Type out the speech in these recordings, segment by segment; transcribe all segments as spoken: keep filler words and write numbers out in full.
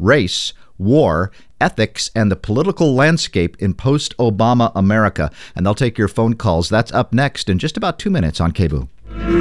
Race, War, Ethics, and the Political Landscape in Post-Obama America. And they'll take your phone calls. That's up next in just about two minutes on K B O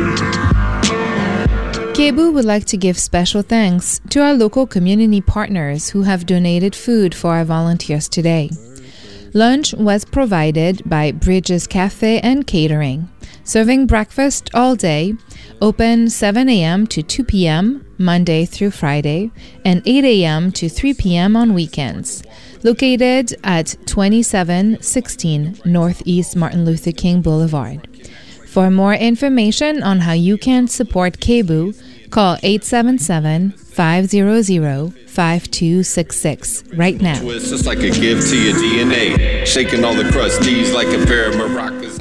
O. K B O O would like to give special thanks to our local community partners who have donated food for our volunteers today. Lunch was provided by Bridges Cafe and Catering, serving breakfast all day, open seven a.m. to two p.m. Monday through Friday, and eight a.m. to three p.m. on weekends, located at twenty-seven sixteen Northeast Martin Luther King Boulevard. For more information on how you can support K B O O, call eight seven seven, five hundred, five two six six right now. Twist just like a gift to your D N A, shaking all the crusties like a pair of maracas.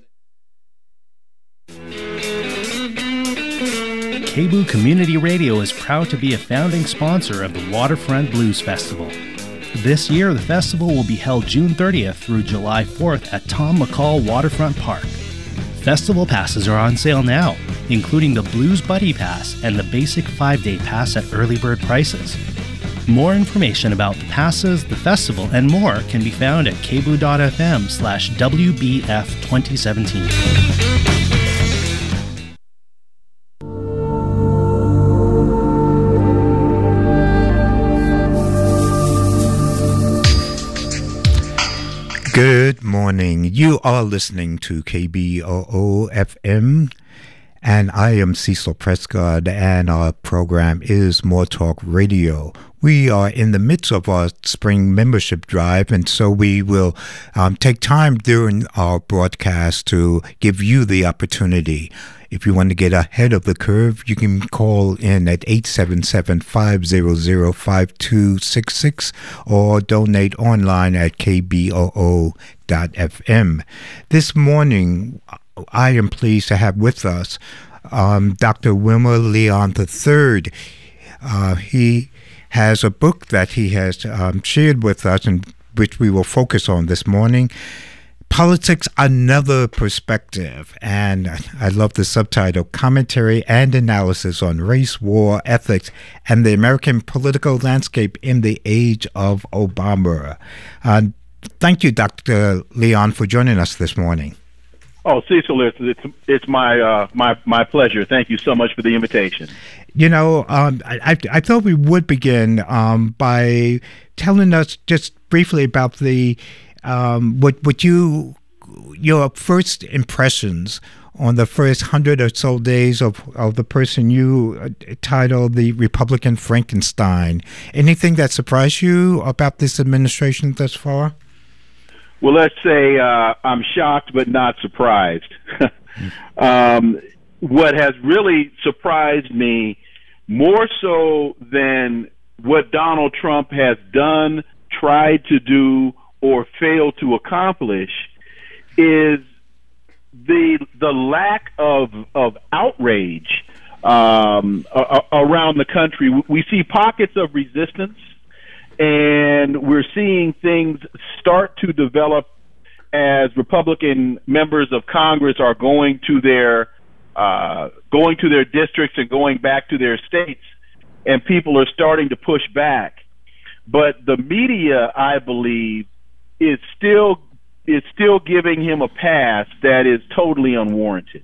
K B O O Community Radio is proud to be a founding sponsor of the Waterfront Blues Festival. This year, the festival will be held June thirtieth through July fourth at Tom McCall Waterfront Park. Festival passes are on sale now, including the Blues Buddy Pass and the basic five-day pass at early bird prices. More information about the passes, the festival, and more can be found at kboo.fm slash WBF twenty seventeen. Good morning. You are listening to K B O O F M, and I am Cecil Prescott, and our program is More Talk Radio. We are in the midst of our spring membership drive, and so we will um, take time during our broadcast to give you the opportunity. If you want to get ahead of the curve, you can call in at eight seven seven, five hundred, five two six six or donate online at k b o o dot f m. This morning, I am pleased to have with us um, Doctor Wilmer Leon the third. Uh, he has a book that he has um, shared with us, and which we will focus on this morning. Politics, Another Perspective. And I love the subtitle, Commentary and Analysis on Race, War, Ethics, and the American Political Landscape in the Age of Obama. Uh, thank you, Doctor Leon, for joining us this morning. Oh, Cecil, it's it's, it's my, uh, my my pleasure. Thank you so much for the invitation. You know, um, I, I thought we would begin um, by telling us just briefly about the Um, what what you your first impressions on the first hundred or so days of, of the person you uh, titled the Republican Frankenstein. Anything that surprised you about this administration thus far? Well, let's say uh, I'm shocked but not surprised. um, what has really surprised me more so than what Donald Trump has done, tried to do, or fail to accomplish is the the lack of of outrage um, a, a, around the country. We see pockets of resistance, and we're seeing things start to develop as Republican members of Congress are going to their uh, going to their districts and going back to their states, and people are starting to push back. But the media, I believe, is still is still giving him a pass that is totally unwarranted.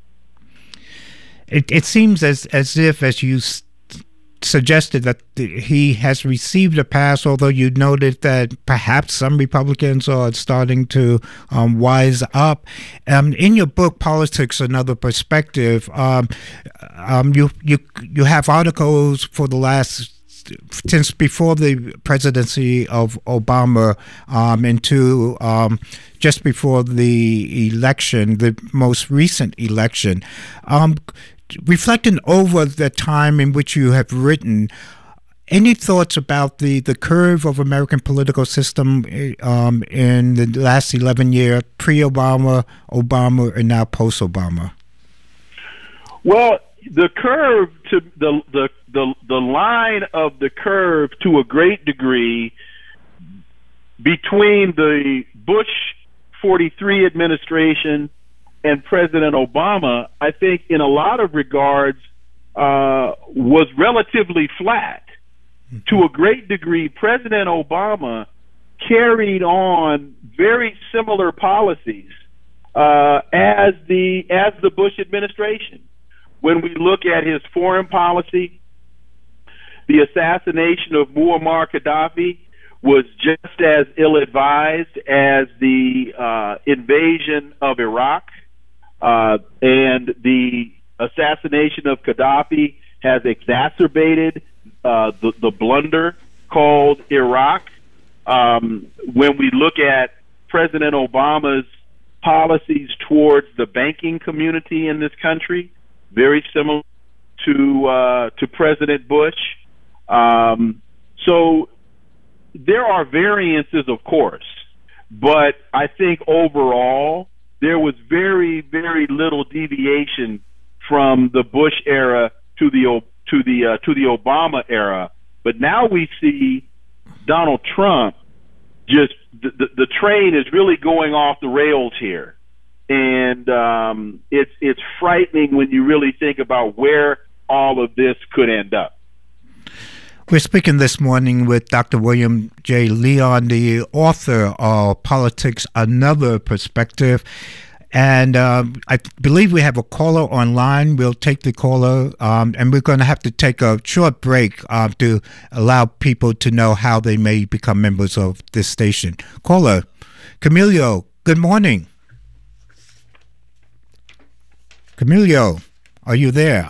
It it seems as as if, as you s- suggested, that the, he has received a pass, although you noted that perhaps some Republicans are starting to um, wise up. Um, in your book, Politics, Another Perspective, um, um, you you you have articles for the last since before the presidency of Obama um, into um, just before the election, the most recent election, um, reflecting over the time in which you have written, any thoughts about the, the curve of American political system um, in the last eleven years, pre-Obama, Obama, and now post-Obama? Well, the curve to the the the the line of the curve to a great degree between the Bush forty-three administration and President Obama, I think in a lot of regards uh, was relatively flat. to a great degree, President Obama carried on very similar policies uh, as the as the Bush administration. When we look at his foreign policy, the assassination of Muammar Gaddafi was just as ill-advised as the uh, invasion of Iraq, uh, and the assassination of Gaddafi has exacerbated uh, the, the blunder called Iraq. Um, when we look at President Obama's policies towards the banking community in this country, very similar to uh, to President Bush. Um, so there are variances, of course, but I think overall there was very, very little deviation from the Bush era to the to the uh, to the Obama era. But now we see Donald Trump, just the, the, the train is really going off the rails here. And um, it's it's frightening when you really think about where all of this could end up. We're speaking this morning with Doctor William J. Leon, the author of Politics, Another Perspective. And um, I believe we have a caller online. We'll take the caller, um, and we're going to have to take a short break uh, to allow people to know how they may become members of this station. Caller, Camilio, good morning. Camilio, are you there?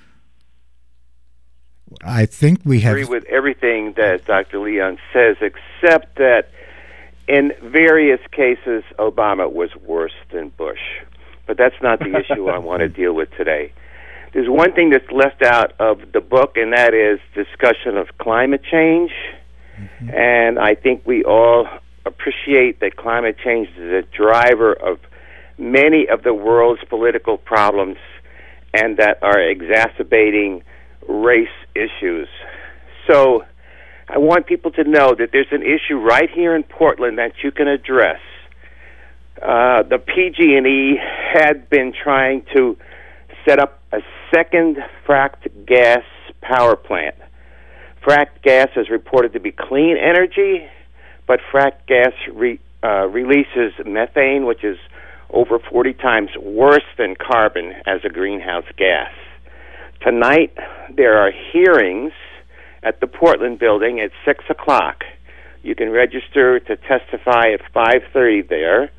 I think we have... I agree with everything that Doctor Leon says, except that in various cases, Obama was worse than Bush. But that's not the issue I want to deal with today. There's one thing that's left out of the book, and that is discussion of climate change. Mm-hmm. And I think we all appreciate that climate change is a driver of many of the world's political problems and that are exacerbating race issues. So I want people to know that there's an issue right here in Portland that you can address. Uh, the P G and E had been trying to set up a second fracked gas power plant. Fracked gas is reported to be clean energy, but fracked gas re, uh, releases methane, which is over forty times worse than carbon as a greenhouse gas. Tonight, there are hearings at the Portland building at six o'clock. You can register to testify at five thirty there.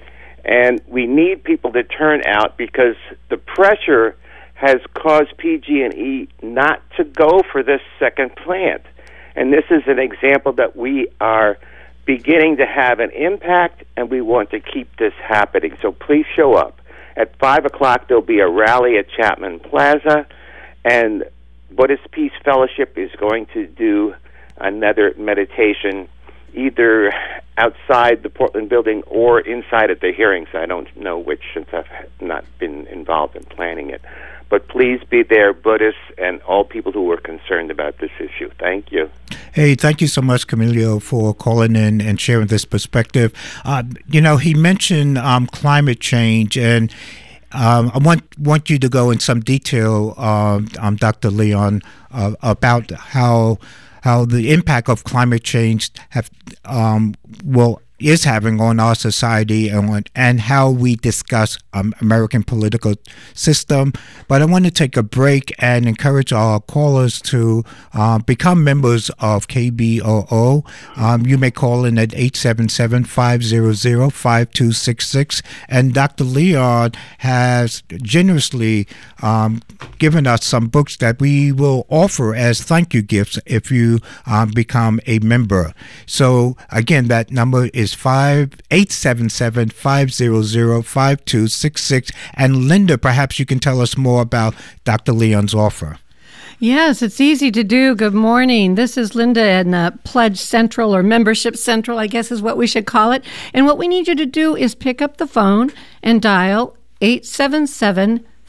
And we need people to turn out because the pressure has caused P G and E not to go for this second plant. And this is an example that we are beginning to have an impact, and we want to keep this happening. So please show up. At five o'clock, there'll be a rally at Chapman Plaza, and Buddhist Peace Fellowship is going to do another meditation either outside the Portland building or inside at the hearings. I don't know which, since I've not been involved in planning it. But please be there, Buddhists and all people who are concerned about this issue. Thank you. Hey, thank you so much, Camilio, for calling in and sharing this perspective. Uh, you know, he mentioned um, climate change, and um, I want want you to go in some detail, uh, um, Doctor Leon, uh, about how how the impact of climate change have um, will. is having on our society and, and how we discuss um, American political system. But I want to take a break and encourage our callers to uh, become members of K B O O. Um, you may call in at eight seven seven, five hundred, five two six six. And Doctor Leon has generously um, given us some books that we will offer as thank you gifts if you um, become a member. So again, that number is five eight seven seven, five hundred, five two six six. And Linda, perhaps you can tell us more about Doctor Leon's offer. Yes, it's easy to do. Good morning. This is Linda in uh, Pledge Central, or Membership Central, I guess is what we should call it. And what we need you to do is pick up the phone and dial eight seven seven,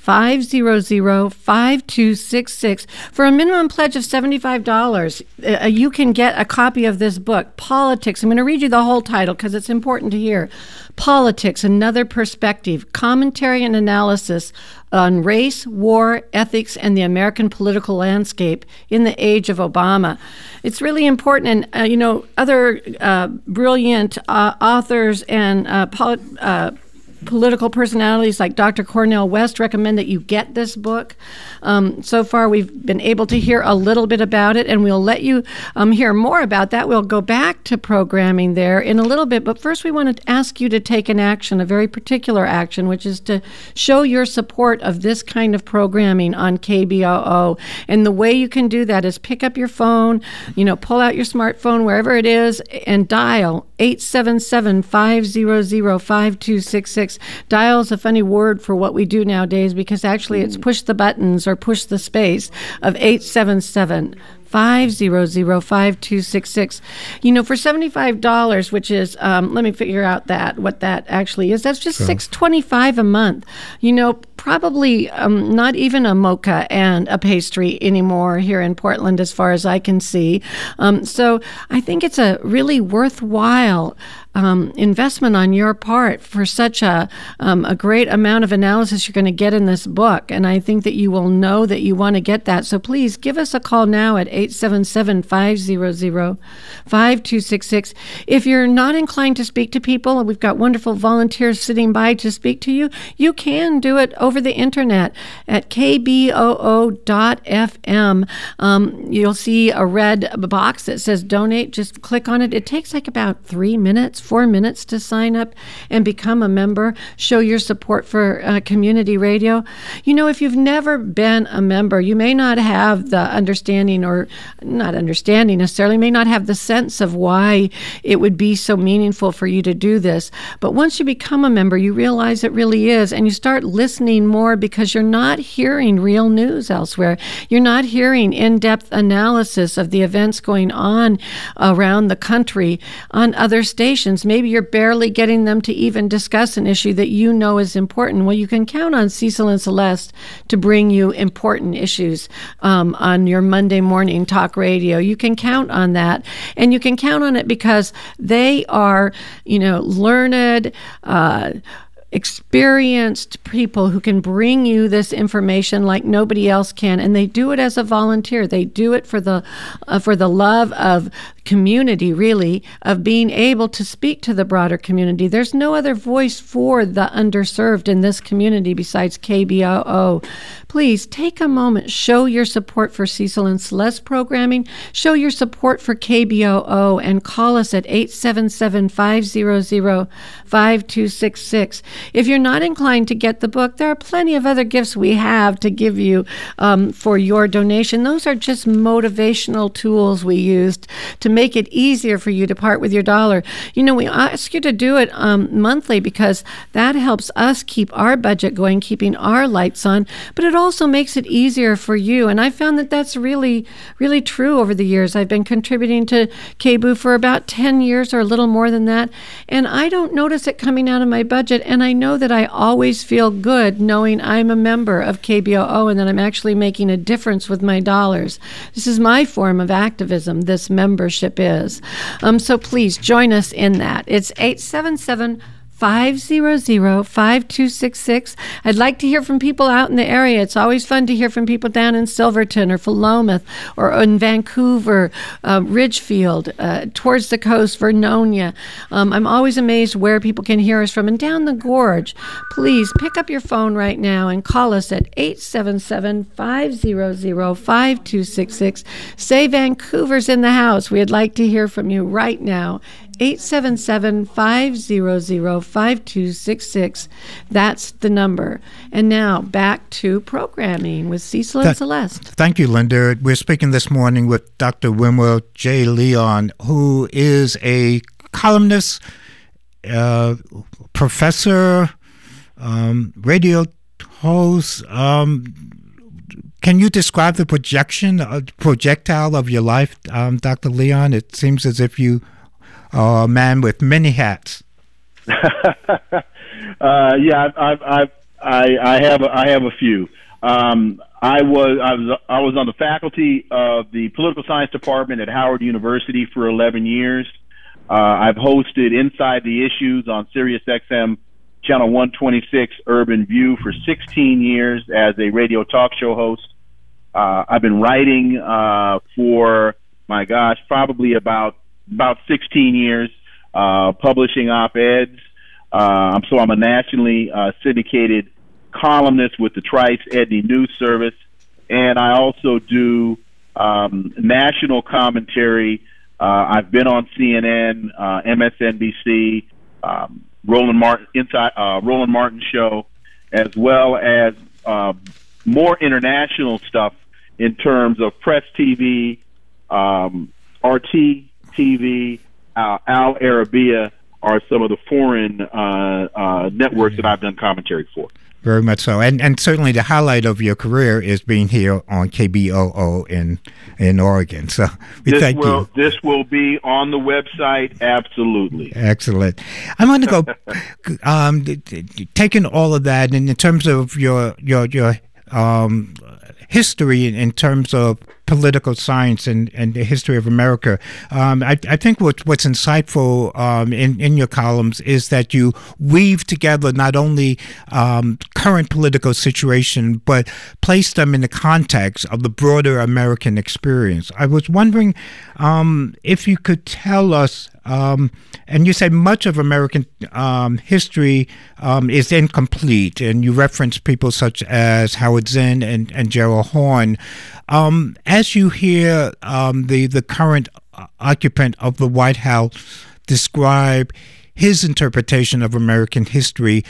five hundred, five two six six. For a minimum pledge of seventy-five dollars, uh, you can get a copy of this book, Politics. I'm going to read you the whole title because it's important to hear. Politics, Another Perspective, Commentary and Analysis on Race, War, Ethics, and the American Political Landscape in the Age of Obama. It's really important, and, uh, you know, other uh, brilliant uh, authors and uh, polit- uh, political personalities like Doctor Cornel West recommend that you get this book. Um, so far, we've been able to hear a little bit about it, and we'll let you um, hear more about that. We'll go back to programming there in a little bit, but first we want to ask you to take an action, a very particular action, which is to show your support of this kind of programming on K B O O. And the way you can do that is pick up your phone, you know, pull out your smartphone, wherever it is, and dial eight seven seven, five hundred, five two six six. Dial is a funny word for what we do nowadays because actually it's push the buttons or push the space of eight seven seven, five hundred, five two six six. You know, for seventy-five dollars, which is, um, let me figure out that, what that actually is. That's just sure. six dollars and twenty-five cents a month. You know, probably um, not even a mocha and a pastry anymore here in Portland as far as I can see. Um, so I think it's a really worthwhile Um, investment on your part for such a um, a great amount of analysis you're going to get in this book. And I think that you will know that you want to get that. So please give us a call now at eight seven seven, five hundred, five two six six. If you're not inclined to speak to people, we've got wonderful volunteers sitting by to speak to you. You can do it over the internet at k b o o dot f m. Um, you'll see a red box that says donate. Just click on it. It takes like about three minutes. Four minutes to sign up and become a member. Show your support for uh, community radio. You know, if you've never been a member, you may not have the understanding or not understanding necessarily, may not have the sense of why it would be so meaningful for you to do this. But once you become a member, you realize it really is, and you start listening more because you're not hearing real news elsewhere. You're not hearing in-depth analysis of the events going on around the country on other stations. Maybe you're barely getting them to even discuss an issue that you know is important. Well, you can count on Cecil and Celeste to bring you important issues um, on your Monday morning talk radio. You can count on that, and you can count on it because they are, you know, learned, uh, experienced people who can bring you this information like nobody else can, and they do it as a volunteer. They do it for the uh, for the love of community, really, of being able to speak to the broader community. There's no other voice for the underserved in this community besides K B O O. Please take a moment, show your support for Cecil and Celeste programming, show your support for K B O O, and call us at eight seven seven, five hundred, five two six six. If you're not inclined to get the book, there are plenty of other gifts we have to give you um, for your donation. Those are just motivational tools we used to make it easier for you to part with your dollar. You know, we ask you to do it um, monthly because that helps us keep our budget going, keeping our lights on, but it also makes it easier for you. And I found that that's really, really true over the years. I've been contributing to K B O O for about ten years or a little more than that, and I don't notice it coming out of my budget, and I know that I always feel good knowing I'm a member of K B O O and that I'm actually making a difference with my dollars. This is my form of activism, this membership is. Um, so please join us in that. It's eight seven seven, five hundred, five two six six. I'd like to hear from people out in the area. It's always fun to hear from people down in Silverton or Philomath or in Vancouver, uh, Ridgefield, uh, towards the coast, Vernonia. Um, I'm always amazed where people can hear us from. And down the gorge, please pick up your phone right now and call us at eight seven seven, five hundred, five two six six. Say Vancouver's in the house. We'd like to hear from you right now. eight seven seven, five hundred, five two six six. That's the number. And now back to programming with Cecil and Th- Celeste. Thank you, Linda. We're speaking this morning with Doctor Wimwell J. Leon, who is a columnist, uh, professor, um, radio host. Um, can you describe the projection, uh, projectile of your life, um, Doctor Leon? It seems as if you are a man with many hats. uh, yeah, I've, I've, I've, I, I have a, I have a few. Um, I was I was I was on the faculty of the political science department at Howard University for eleven years. Uh, I've hosted Inside the Issues on Sirius X M Channel one twenty-six Urban View for sixteen years as a radio talk show host. Uh, I've been writing uh, for, my gosh, probably about about sixteen years, uh, publishing op-eds. Uh, so I'm a nationally uh, syndicated columnist with the Trice Edney News Service, and I also do um, national commentary. Uh, I've been on C N N, uh, M S N B C, um, Roland Martin, inside uh, Roland Martin show, as well as uh, more international stuff in terms of Press T V, um, R T T V, uh, Al Arabiya are some of the foreign uh, uh, networks that I've done commentary for. Very much so, and and certainly the highlight of your career is being here on K B O O in in Oregon. So we this thank will, you. This will be on the website, absolutely. Excellent. I'm going to go, um, taking all of that, and in terms of your your your um, history, in terms of political science and, and the history of America. Um, I, I think what, what's insightful um, in, in your columns is that you weave together not only um, current political situation, but place them in the context of the broader American experience. I was wondering um, if you could tell us, um, and you say much of American um, history um, is incomplete, and you reference people such as Howard Zinn and, and Gerald Horne. Um, as you hear um, the, the current occupant of the White House describe his interpretation of American history,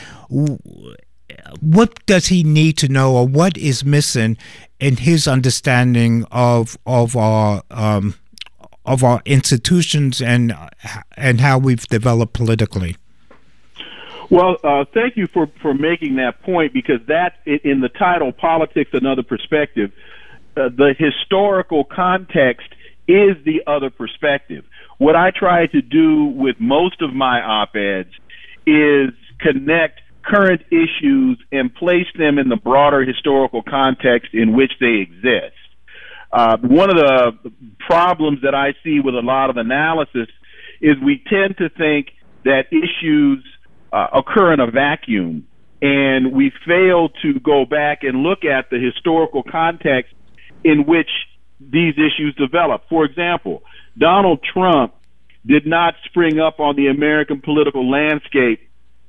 what does he need to know, or what is missing in his understanding of of our um, of our institutions and and how we've developed politically? Well, uh, thank you for, for making that point, because that, in the title, Politics, Another Perspective, uh, the historical context is the other perspective. What I try to do with most of my op-eds is connect current issues and place them in the broader historical context in which they exist. Uh, one of the problems that I see with a lot of analysis is we tend to think that issues uh, occur in a vacuum, and we fail to go back and look at the historical context in which these issues develop. For example, Donald Trump did not spring up on the American political landscape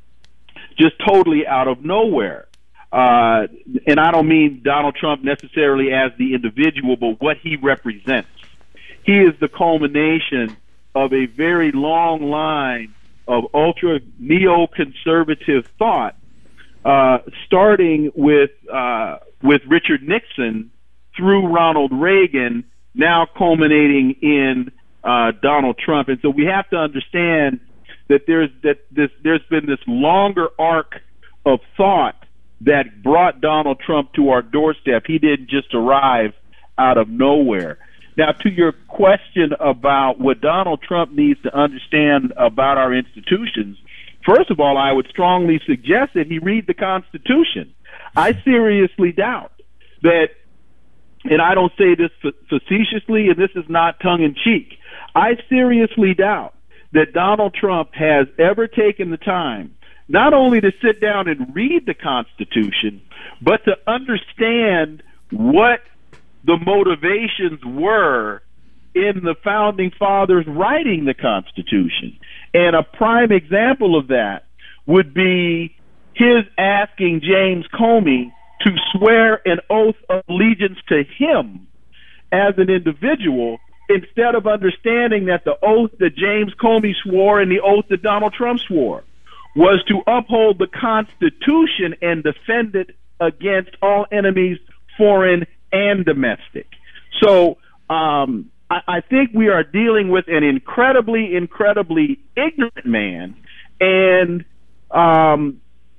just totally out of nowhere. Uh, and I don't mean Donald Trump necessarily as the individual, but what he represents. He is the culmination of a very long line of ultra neoconservative thought, uh, starting with uh, with Richard Nixon through Ronald Reagan, now culminating in uh, Donald Trump. And so we have to understand that there's that this there's been this longer arc of thought that brought Donald Trump to our doorstep. He didn't just arrive out of nowhere. Now, to your question about what Donald Trump needs to understand about our institutions, first of all, I would strongly suggest that he read the Constitution. I seriously doubt that, and I don't say this facetiously, and this is not tongue-in-cheek, I seriously doubt that Donald Trump has ever taken the time not only to sit down and read the Constitution, but to understand what the motivations were in the Founding Fathers writing the Constitution. And a prime example of that would be his asking James Comey to swear an oath of allegiance to him as an individual, instead of understanding that the oath that James Comey swore and the oath that Donald Trump swore was to uphold the Constitution and defend it against all enemies, foreign and domestic. So um, I, I think we are dealing with an incredibly, incredibly ignorant man. And um,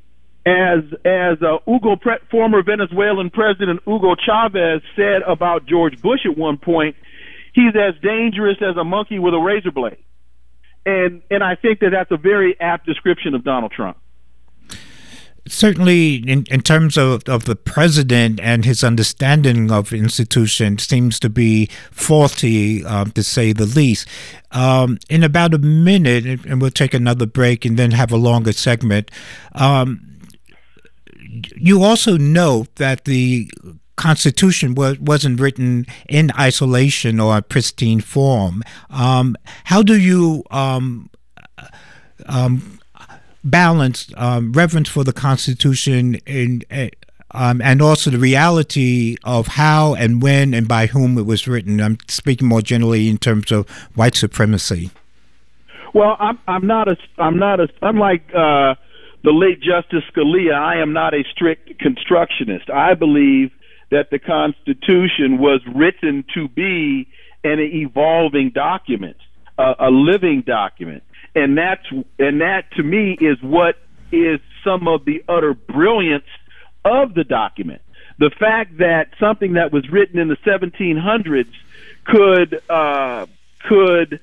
as as uh, Hugo, Pre- former Venezuelan President Hugo Chavez said about George Bush at one point, he's as dangerous as a monkey with a razor blade. And and I think that that's a very apt description of Donald Trump. certainly in, in terms of, of the president and his understanding of institution seems to be faulty, um, to say the least. Um, in about a minute, and we'll take another break and then have a longer segment, um, you also note that the Constitution was, wasn't written in isolation or a pristine form. Um, how do you um, um, balance um, reverence for the Constitution in, um, and also the reality of how and when and by whom it was written? I'm speaking more generally in terms of white supremacy. Well, I'm, I'm not a, I'm not a, unlike uh, the late Justice Scalia, I am not a strict constructionist. I believe that the Constitution was written to be an evolving document, uh, a living document, and that's and that to me is what is some of the utter brilliance of the document. The fact that something that was written in the seventeen hundreds could uh, could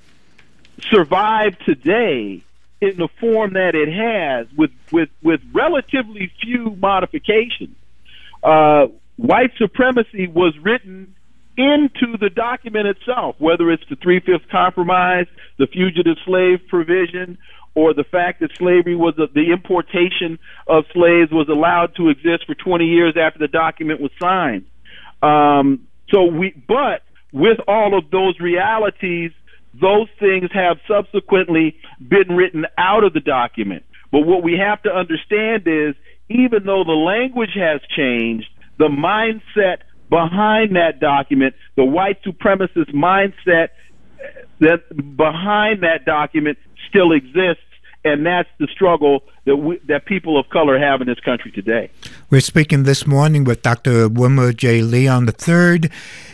survive today in the form that it has, with with with relatively few modifications. Uh, White supremacy was written into the document itself, whether it's the Three-Fifths Compromise, the fugitive slave provision, or the fact that slavery was a, the importation of slaves was allowed to exist for twenty years after the document was signed. Um, so we, but with all of those realities, those things have subsequently been written out of the document. But what we have to understand is, even though the language has changed, the mindset behind that document, the white supremacist mindset that behind that document still exists, and that's the struggle that we, that people of color have in this country today. We're speaking this morning with Doctor Wilmer J. Leon the third.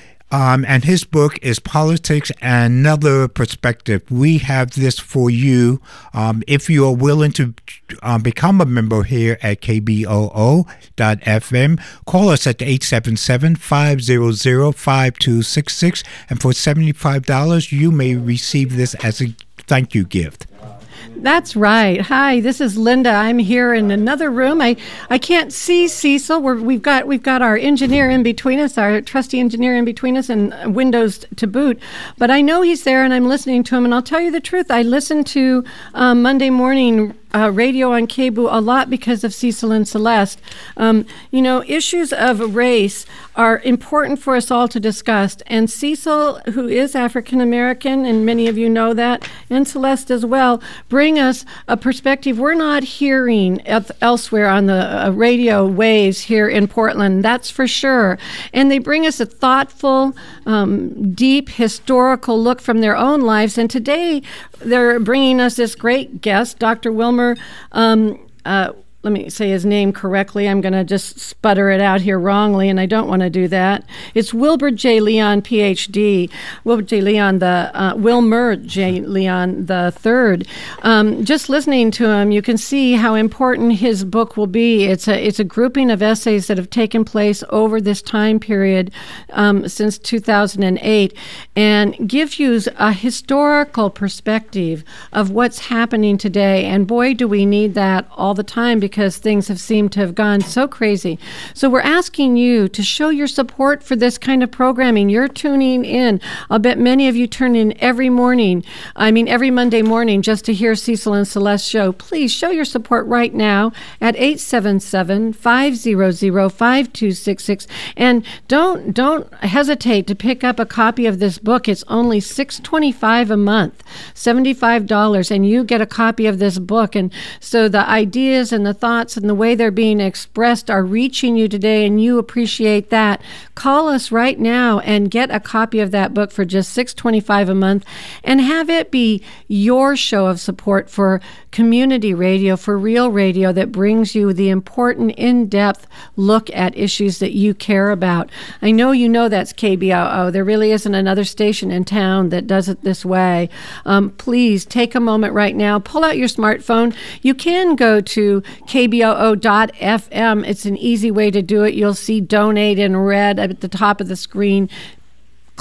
Um, and his book is Politics, Another Perspective. We have this for you. Um, if you are willing to um, become a member here at K B O O dot F M, call us at eight seven seven, five hundred, five two six six. And for seventy-five dollars, you may receive this as a thank you gift. That's right. Hi, this is Linda. I'm here in another room. I, I can't see Cecil. We're, we've got we've got our engineer in between us, our trusty engineer in between us, and windows to boot. But I know he's there, and I'm listening to him. And I'll tell you the truth. I listen to um, Monday morning Uh, radio on K B O O a lot because of Cecil and Celeste. Um, you know, issues of race are important for us all to discuss. And Cecil, who is African American, and many of you know that, and Celeste as well, bring us a perspective we're not hearing elsewhere on the uh, radio waves here in Portland, that's for sure. And they bring us a thoughtful, um, deep, historical look from their own lives. And today, they're bringing us this great guest, Doctor Wilmer. Um, uh, let me say his name correctly. I'm going to just sputter it out here wrongly, and I don't want to do that. It's Wilbur J. Leon, P H D. Wilbur J. Leon, the uh, Wilmer J. Leon the third. Um, just listening to him, you can see how important his book will be. It's a it's a grouping of essays that have taken place over this time period um, since two thousand eight, and gives you a historical perspective of what's happening today. And boy, do we need that all the time, because because things have seemed to have gone so crazy. So we're asking you to show your support for this kind of programming. You're tuning in. I'll bet many of you turn in every morning, I mean every Monday morning, just to hear Cecil and Celeste's show. Please show your support right now at eight seven seven, five hundred, five two six six. And don't don't hesitate to pick up a copy of this book. It's only six dollars and twenty-five cents a month, seventy-five dollars, and you get a copy of this book. And so the ideas and the thoughts and the way they're being expressed are reaching you today, and you appreciate that. Call us right now and get a copy of that book for just six dollars and twenty-five cents a month, and have it be your show of support for community radio, for real radio that brings you the important in-depth look at issues that you care about. I know you know that's K B O O. There really isn't another station in town that does it this way. Um, please take a moment right now, pull out your smartphone. You can go to K B O O dot F M. It's an easy way to do it. You'll see donate in red at the top of the screen.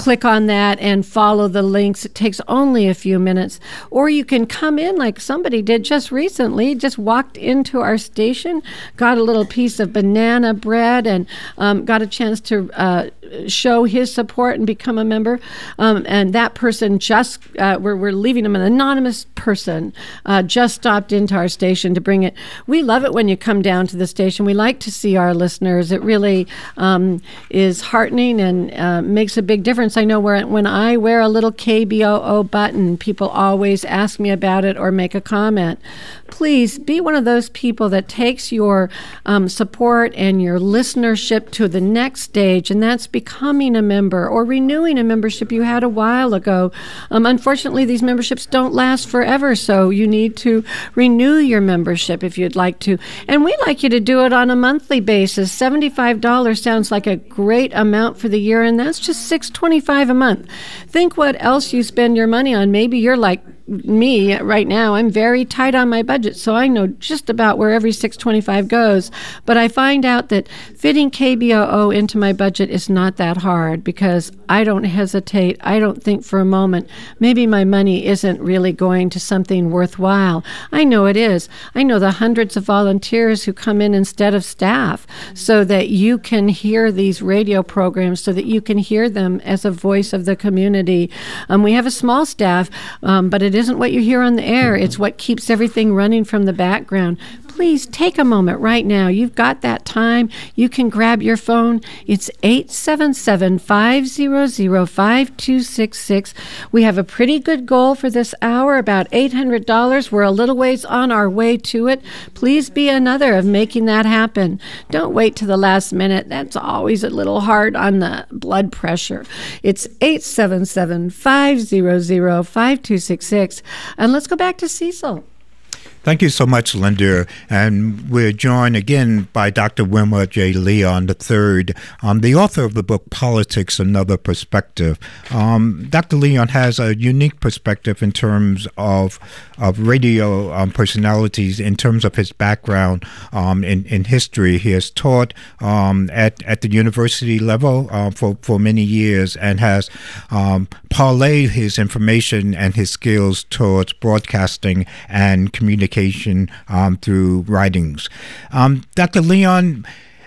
click on that and follow the links. It takes only a few minutes. Or you can come in like somebody did just recently, just walked into our station, got a little piece of banana bread, and um, got a chance to uh, show his support and become a member. Um, and that person just, uh, we're, we're leaving him an anonymous person, uh, just stopped into our station to bring it. We love it when you come down to the station. We like to see our listeners. It really um, is heartening and uh, makes a big difference. I know where, when I wear a little K B O O button, people always ask me about it or make a comment. Please be one of those people that takes your um, support and your listenership to the next stage, and that's becoming a member or renewing a membership you had a while ago. Um, unfortunately, these memberships don't last forever, so you need to renew your membership if you'd like to. And we'd like you to do it on a monthly basis. seventy-five dollars sounds like a great amount for the year, and that's just six dollars and twenty-five cents a month. Think what else you spend your money on. Maybe you're like me right now. I'm very tight on my budget, so I know just about where every six dollars and twenty-five cents goes. But I find out that fitting K B O O into my budget is not that hard because I don't hesitate. I don't think for a moment, maybe my money isn't really going to something worthwhile. I know it is. I know the hundreds of volunteers who come in instead of staff so that you can hear these radio programs, so that you can hear them as a voice of the community. Um, we have a small staff, um, but it isn't what you hear on the air. It's what keeps everything running from the background. Please take a moment right now. You've got that time. You can grab your phone. It's eight seven seven, five zero zero, five two six six. We have a pretty good goal for this hour, about eight hundred dollars. We're a little ways on our way to it. Please be another of making that happen. Don't wait to the last minute. That's always a little hard on the blood pressure. It's eight seven seven, five zero zero, five two six six. And let's go back to Cecil. Thank you so much, Linda. And we're joined again by Doctor Wilma J. Leon the third, um, the author of the book Politics, Another Perspective. Um, Doctor Leon has a unique perspective in terms of of radio um, personalities, in terms of his background um, in, in history. He has taught um, at, at the university level uh, for, for many years and has um, parlayed his information and his skills towards broadcasting and communication um, through writings. Um, Doctor Leon,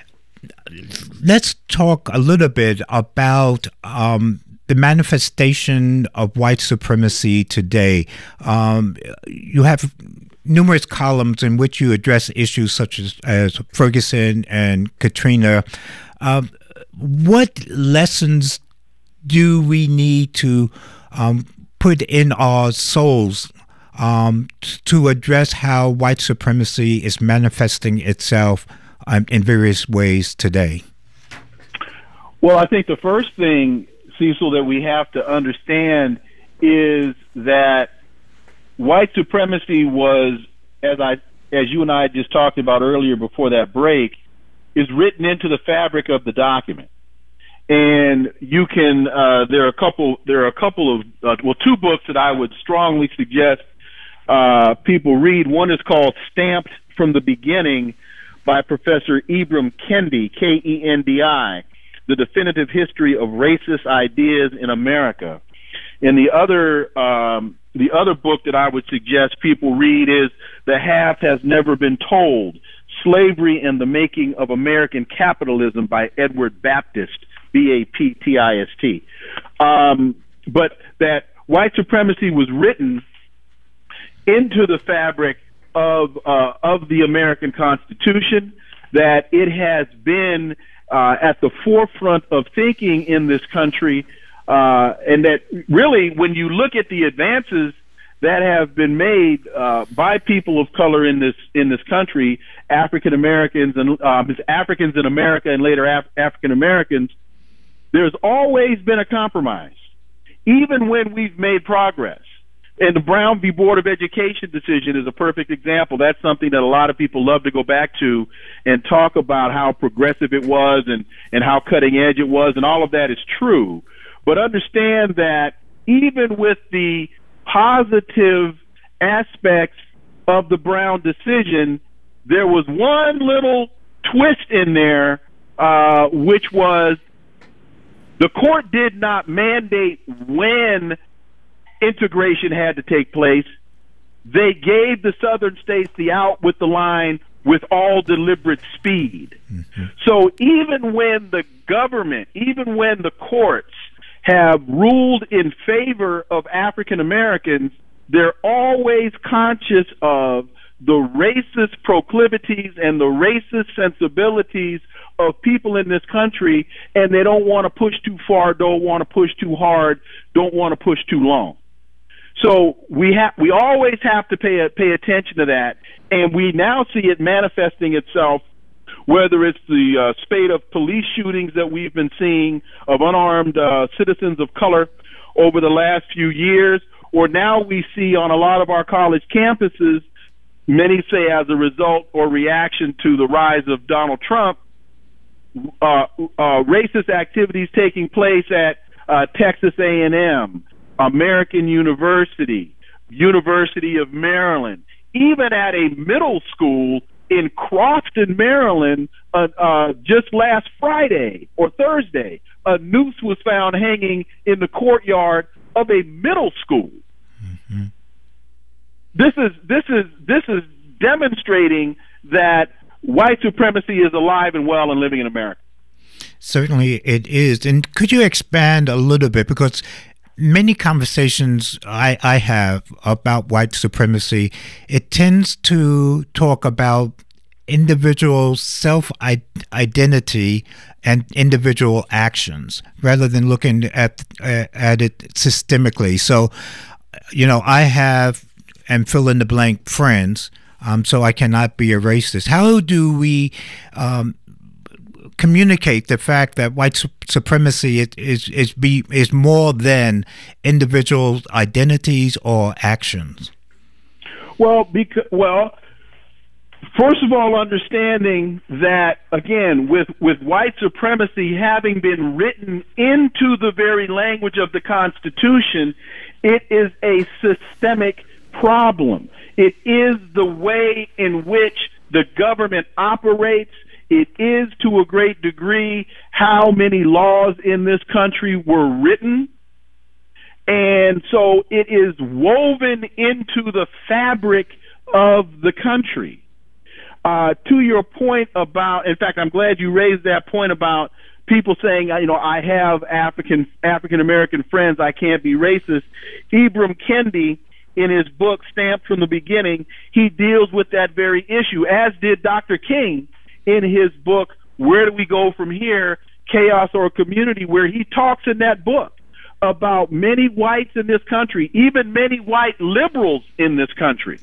let's talk a little bit about um, the manifestation of white supremacy today. Um, you have numerous columns in which you address issues such as, as Ferguson and Katrina. Um, what lessons do we need to um, put in our souls um, t- to address how white supremacy is manifesting itself um, in various ways today? Well, I think the first thing, Cecil, that we have to understand is that white supremacy was, as I, as you and I just talked about earlier before that break, is written into the fabric of the document. And you can, uh, there are a couple, there are a couple of, uh, well, two books that I would strongly suggest uh, people read. One is called Stamped from the Beginning by Professor Ibram Kendi, K E N D I, The Definitive History of Racist Ideas in America. And the other, um, the other book that I would suggest people read is The Half Has Never Been Told, Slavery and the Making of American Capitalism by Edward Baptist, B A P T I S T. Um, but that white supremacy was written into the fabric of uh, of the American Constitution, that it has been uh, at the forefront of thinking in this country, uh, and that really when you look at the advances that have been made uh, by people of color in this in this country, African Americans and um, Africans in America and later Af- African Americans, there's always been a compromise, even when we've made progress. And the Brown v. Board of Education decision is a perfect example. That's something that a lot of people love to go back to and talk about how progressive it was and, and how cutting edge it was, and all of that is true. But understand that even with the positive aspects of the Brown decision, there was one little twist in there, uh, which was The court did not mandate when integration had to take place. They gave the southern states the out with the line with all deliberate speed. Mm-hmm. So even when the government, even when the courts have ruled in favor of African Americans, they're always conscious of the racist proclivities and the racist sensibilities of people in this country, and they don't want to push too far, don't want to push too hard, don't want to push too long. So we have, we always have to pay pay attention to that, and we now see it manifesting itself, whether it's the uh, spate of police shootings that we've been seeing of unarmed uh, citizens of color over the last few years, or now we see on a lot of our college campuses, many say as a result or reaction to the rise of Donald Trump, uh, uh, racist activities taking place at uh, Texas A and M, American University, University of Maryland, even at a middle school in Crofton, Maryland, uh, uh, just last Friday or Thursday, a noose was found hanging in the courtyard of a middle school. Mm-hmm. This is this is this is demonstrating that white supremacy is alive and well and living in America. Certainly, it is. And could you expand a little bit, because many conversations I, I have about white supremacy, it tends to talk about individual self-identity and individual actions rather than looking at uh, at it systemically. So, you know, I have, and fill in the blank, friends, um, so I cannot be a racist. How do we um, communicate the fact that white su- supremacy is is is, be, is more than individual identities or actions? Well, because well, first of all, understanding that again, with with white supremacy having been written into the very language of the Constitution, it is a systemic problem. It is the way in which the government operates. It is, to a great degree, how many laws in this country were written. And so it is woven into the fabric of the country. Uh, to your point about, in fact, I'm glad you raised that point about people saying, you know, I have African African American friends, I can't be racist. Ibram Kendi, in his book Stamped from the Beginning, he deals with that very issue, as did Doctor King in his book Where Do We Go From Here, Chaos or Community, where he talks in that book about many whites in this country, even many white liberals in this country,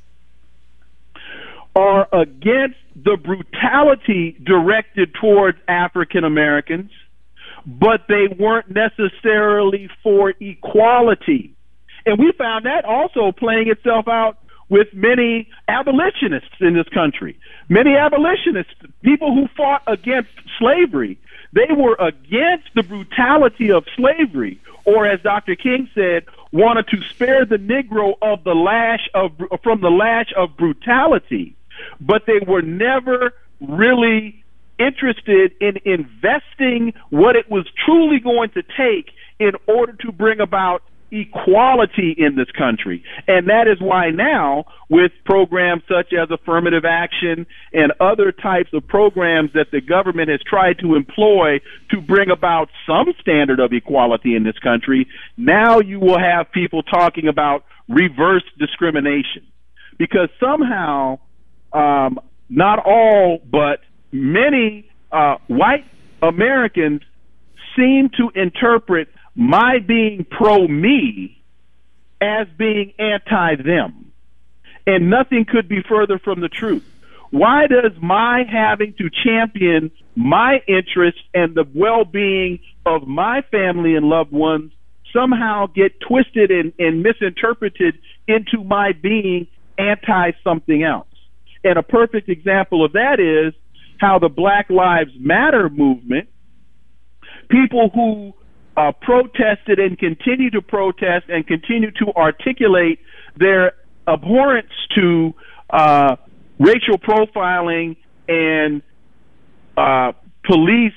are against the brutality directed towards African Americans, but they weren't necessarily for equality. And we found that also playing itself out with many abolitionists in this country. Many abolitionists, people who fought against slavery, they were against the brutality of slavery, or as Doctor King said, wanted to spare the Negro of the lash of from the lash of brutality, but they were never really interested in investing what it was truly going to take in order to bring about equality in this country. And that is why now, with programs such as affirmative action and other types of programs that the government has tried to employ to bring about some standard of equality in this country, now you will have people talking about reverse discrimination. Because somehow, um, not all, but many uh, white Americans seem to interpret my being pro-me as being anti-them. And nothing could be further from the truth. Why does my having to champion my interests and the well-being of my family and loved ones somehow get twisted and, and misinterpreted into my being anti-something else? And a perfect example of that is how the Black Lives Matter movement, people who Uh, protested and continue to protest and continue to articulate their abhorrence to uh, racial profiling and uh, police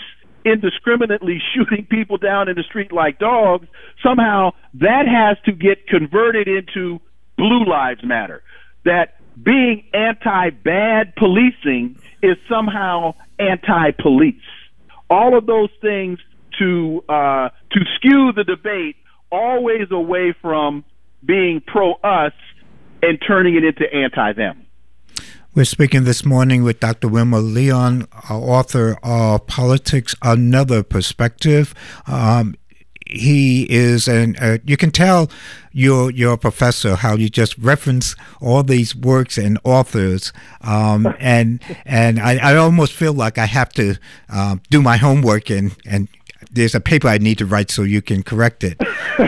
indiscriminately shooting people down in the street like dogs, somehow that has to get converted into Blue Lives Matter. That being anti-bad policing is somehow anti-police. All of those things to uh, to skew the debate always away from being pro-us and turning it into anti-them. We're speaking this morning with Doctor Wilmer Leon, author of Politics, Another Perspective. Um, he is, and uh, you can tell you're, you're a professor, how you just reference all these works and authors. Um, and and I, I almost feel like I have to uh, do my homework, and, and there's a paper I need to write so you can correct it.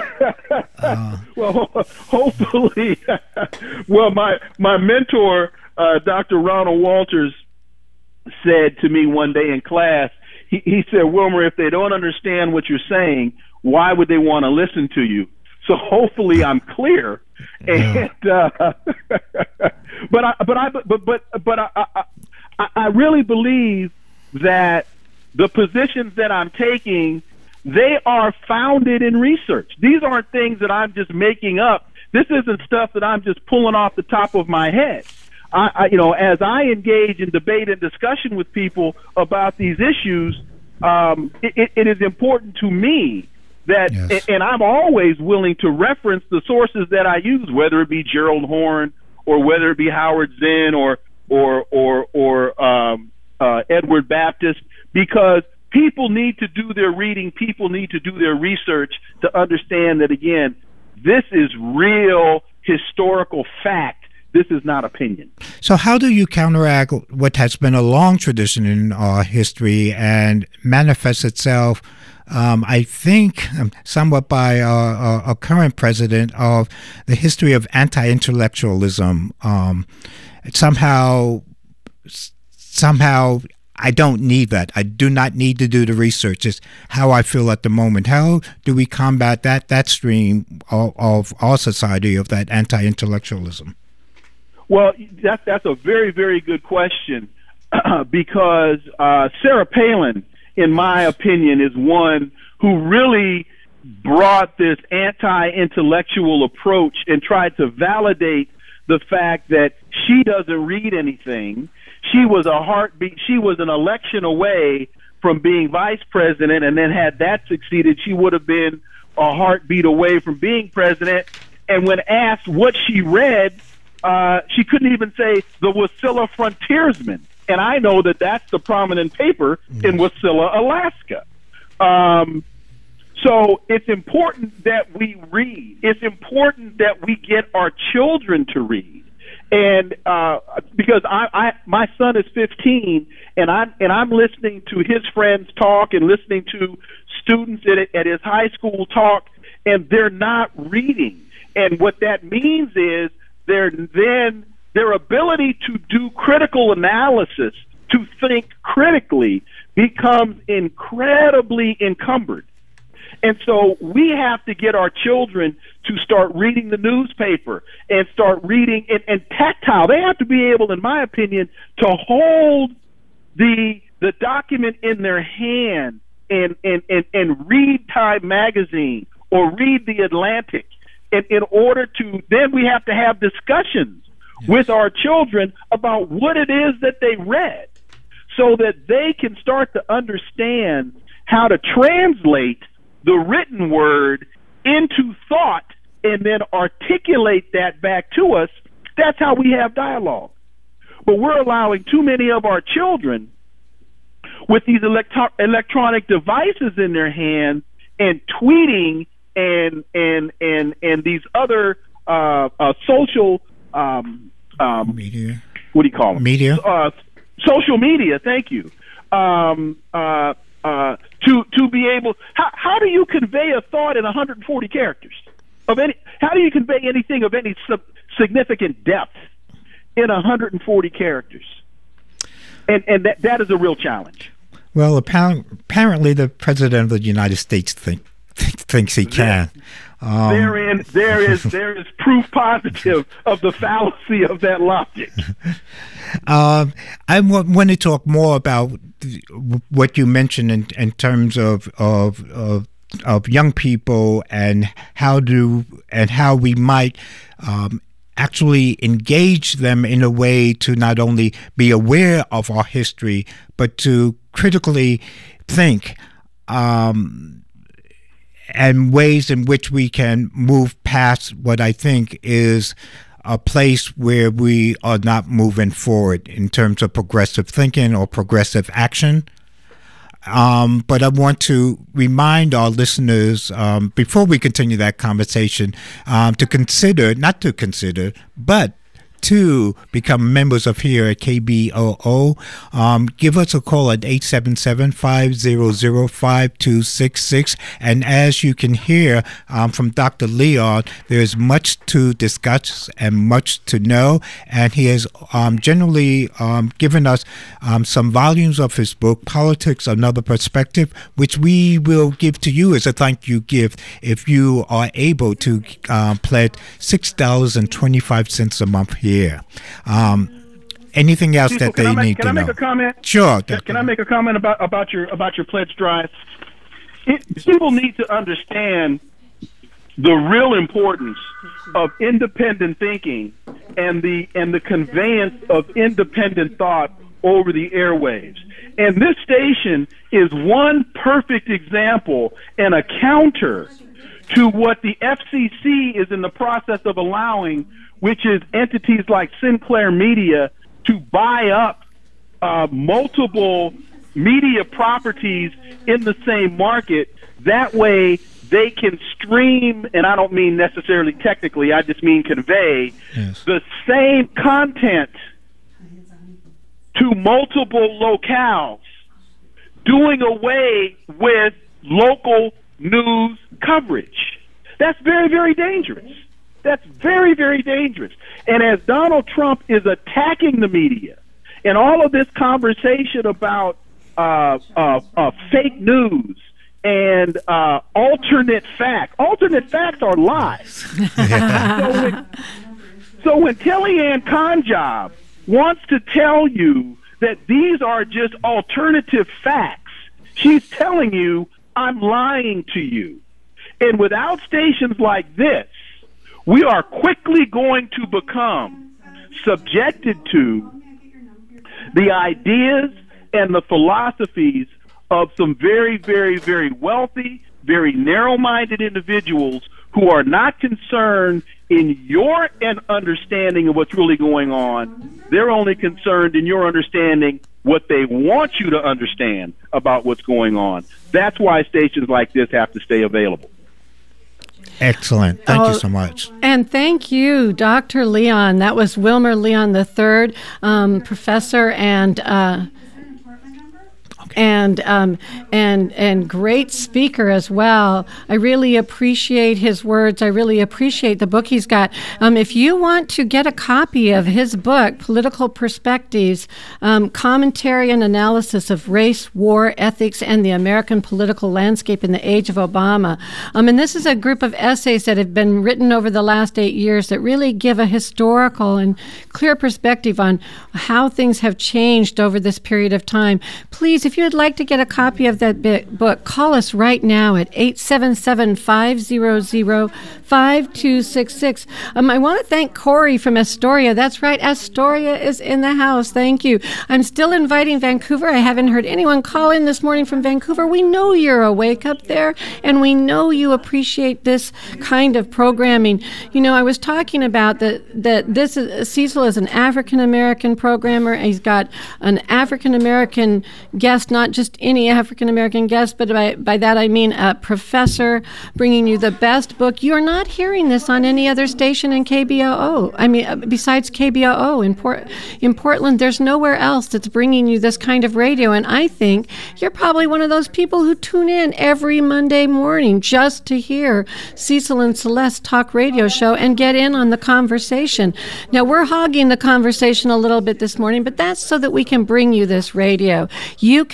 Uh, well, hopefully, well, my, my mentor, Uh, Doctor Ronald Walters, said to me one day in class, he, he said, Wilmer, if they don't understand what you're saying, why would they want to listen to you? So hopefully I'm clear. And, uh, but I, but I, but, but, but I, I, I really believe that the positions that I'm taking, they are founded in research. These aren't things that I'm just making up. This isn't stuff that I'm just pulling off the top of my head. I, I, you know, as I engage in debate and discussion with people about these issues, um, it, it is important to me that, yes. and I'm always willing to reference the sources that I use, whether it be Gerald Horne or whether it be Howard Zinn or or or or um, uh, Edward Baptist, because people need to do their reading, people need to do their research to understand that, again, this is real historical fact. This is not opinion. So how do you counteract what has been a long tradition in our history and manifests itself, um, I think, um, somewhat by uh, a current president, of the history of anti-intellectualism? Um, somehow, somehow, I don't need that. I do not need to do the research. It's how I feel at the moment. How do we combat that that stream of, of our society, of that anti-intellectualism? Well, that's that's a very, very good question, because uh, Sarah Palin, in my opinion, is one who really brought this anti-intellectual approach and tried to validate the fact that she doesn't read anything. She was a heartbeat. She was an election away from being vice president, and then had that succeeded, she would have been a heartbeat away from being president. And when asked what she read, Uh, she couldn't even say the Wasilla Frontiersman. And I know that that's the prominent paper in Wasilla, Alaska. Um, so it's important that we read. It's important that we get our children to read. And uh, because I, I, my son is fifteen, and I'm, and I'm listening to his friends talk and listening to students at, at his high school talk, and they're not reading. And what that means is, Their then their ability to do critical analysis, to think critically, becomes incredibly encumbered. And so we have to get our children to start reading the newspaper and start reading and, and tactile. They have to be able, in my opinion, to hold the the document in their hand and and, and, and read Time Magazine or read The Atlantic. In, in order to, then we have to have discussions yes. with our children about what it is that they read, so that they can start to understand how to translate the written word into thought and then articulate that back to us. That's how we have dialogue. But we're allowing too many of our children with these electro- electronic devices in their hand and tweeting and and and and these other uh, uh, social um, um, media. What do you call them? Media. Uh, social media. Thank you. Um, uh, uh, to to be able, how how do you convey a thought in one hundred forty characters? Of any, how do you convey anything of any sub- significant depth in one hundred forty characters? And and that that is a real challenge. Well, apparently, the President of the United States think. thinks he can. Um, therein there is there is proof positive of the fallacy of that logic. Um, I w- want to talk more about what you mentioned in, in terms of, of of of young people and how do and how we might um, actually engage them in a way to not only be aware of our history but to critically think. Um, and ways in which we can move past what I think is a place where we are not moving forward in terms of progressive thinking or progressive action. Um, but I want to remind our listeners, um, before we continue that conversation, um, to consider, not to consider, but to become members of here at K B O O, um, give us a call at eight seven seven, five zero zero, five two six six. And as you can hear um, from Doctor Leon, there's much to discuss and much to know. And he has um, generally um, given us um, some volumes of his book, Politics, Another Perspective, which we will give to you as a thank you gift if you are able to uh, pledge six dollars and twenty-five cents a month here. Um, anything else Cecil, that they can I make, need can to I make know? a comment? Sure. Can, can I make a comment about, about your about your pledge drive? It, people need to understand the real importance of independent thinking and the and the conveyance of independent thought over the airwaves. And this station is one perfect example and a counter to what the F C C is in the process of allowing, which is entities like Sinclair Media to buy up uh, multiple media properties in the same market. That way they can stream, and I don't mean necessarily technically, I just mean convey, yes, the same content to multiple locales, doing away with local news coverage. That's very, very dangerous. That's very, very dangerous. And as Donald Trump is attacking the media and all of this conversation about uh, uh, uh, fake news and uh, alternate facts, alternate facts are lies. so, when, so when Kellyanne Conjob wants to tell you that these are just alternative facts, she's telling you, I'm lying to you. And without stations like this, we are quickly going to become subjected to the ideas and the philosophies of some very, very, very wealthy, very narrow-minded individuals who are not concerned in your understanding of what's really going on. They're only concerned in your understanding what they want you to understand about what's going on. That's why stations like this have to stay available. Excellent. Thank oh, you so much. And thank you, Doctor Leon. That was Wilmer Leon the third, um, professor and uh, and um, and and great speaker as well. I really appreciate his words. I really appreciate the book he's got. Um, if you want to get a copy of his book, Political Perspectives, um, Commentary and Analysis of Race, War, Ethics, and the American Political Landscape in the Age of Obama. Um, and this is a group of essays that have been written over the last eight years that really give a historical and clear perspective on how things have changed over this period of time. Please, if you would like to get a copy of that book, call us right now at eight seven seven, five zero zero, five two six six. Um, I want to thank Corey from Astoria. That's right, Astoria is in the house. Thank you. I'm still inviting Vancouver. I haven't heard anyone call in this morning from Vancouver. We know you're awake up there, and we know you appreciate this kind of programming. You know, I was talking about that that this is, Cecil is an African-American programmer. He's got an African-American guest, not just any African-American guest, but by, by that I mean a professor bringing you the best book. You're not hearing this on any other station in K B O O. I mean, besides K B O O in, Port- in Portland, there's nowhere else that's bringing you this kind of radio. And I think you're probably one of those people who tune in every Monday morning just to hear Cecil and Celeste talk radio show and get in on the conversation. Now, we're hogging the conversation a little bit this morning, but that's so that we can bring you this radio. You can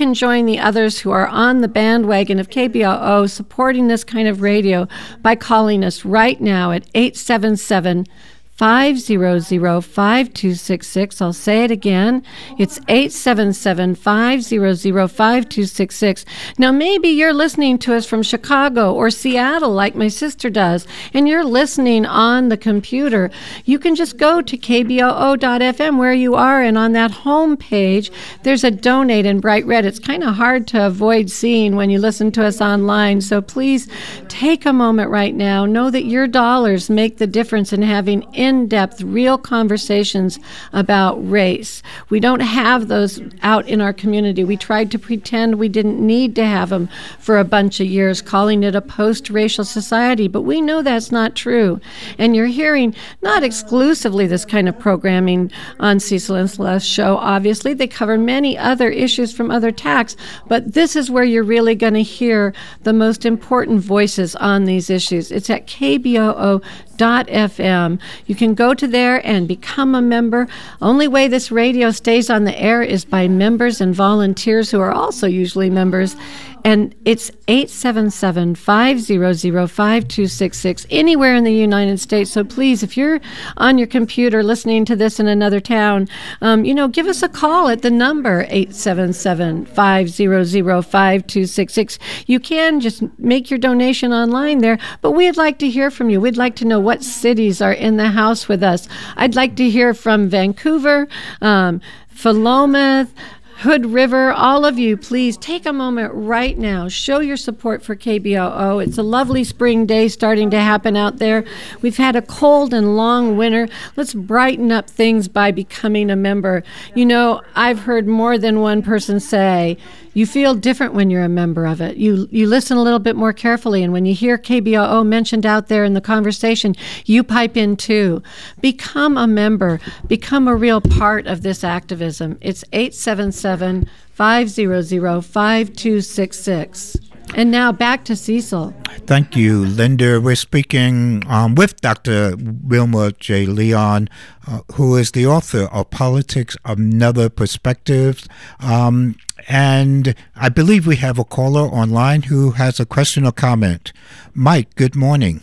can join the others who are on the bandwagon of K B O O supporting this kind of radio by calling us right now at eight seven seven, five hundred, five two six six. I'll say it again. It's eight seven seven, five hundred, five two six six. Now, maybe you're listening to us from Chicago or Seattle like my sister does, and you're listening on the computer. You can just go to K B O O dot F M where you are, and on that home page, there's a donate in bright red. It's kind of hard to avoid seeing when you listen to us online, so please take a moment right now. Know that your dollars make the difference in having in-depth, real conversations about race. We don't have those out in our community. We tried to pretend we didn't need to have them for a bunch of years, calling it a post-racial society, but we know that's not true. And you're hearing not exclusively this kind of programming on Cecil and Celeste's show, obviously. They cover many other issues from other tacks, but this is where you're really going to hear the most important voices on these issues. It's at K B O O dot F M. You can go to there and become a member. Only way this radio stays on the air is by members and volunteers who are also usually members. And it's eight seven seven, five hundred, five two six six, anywhere in the United States. So please, if you're on your computer listening to this in another town, um, you know, give us a call at the number eight seven seven, five hundred, five two six six. You can just make your donation online there, but we'd like to hear from you. We'd like to know what cities are in the house with us. I'd like to hear from Vancouver, um, Philomath, Hood River, all of you, please take a moment right now. Show your support for K B O O. It's a lovely spring day starting to happen out there. We've had a cold and long winter. Let's brighten up things by becoming a member. You know, I've heard more than one person say, you feel different when you're a member of it. You you listen a little bit more carefully, and when you hear K B O O mentioned out there in the conversation, you pipe in too. Become a member. Become a real part of this activism. It's eight seven seven, five hundred, five two six six. And now back to Cecil. Thank you, Linda. We're speaking um, with Doctor Wilma J. Leon, uh, who is the author of Politics, Another Perspective. Um, and I believe we have a caller online who has a question or comment. Mike, good morning.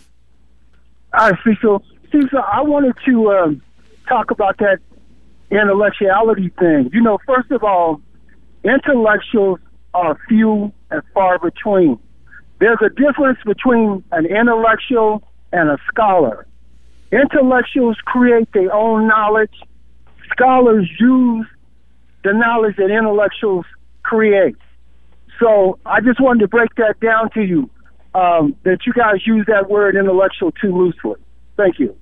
Hi, Cecil. Cecil, I wanted to um, talk about that intellectuality thing. You know, first of all, intellectuals are few and far between. There's a difference between an intellectual and a scholar. Intellectuals create their own knowledge. Scholars use the knowledge that intellectuals create. So I just wanted to break that down to you, um, that you guys use that word intellectual too loosely. Thank you.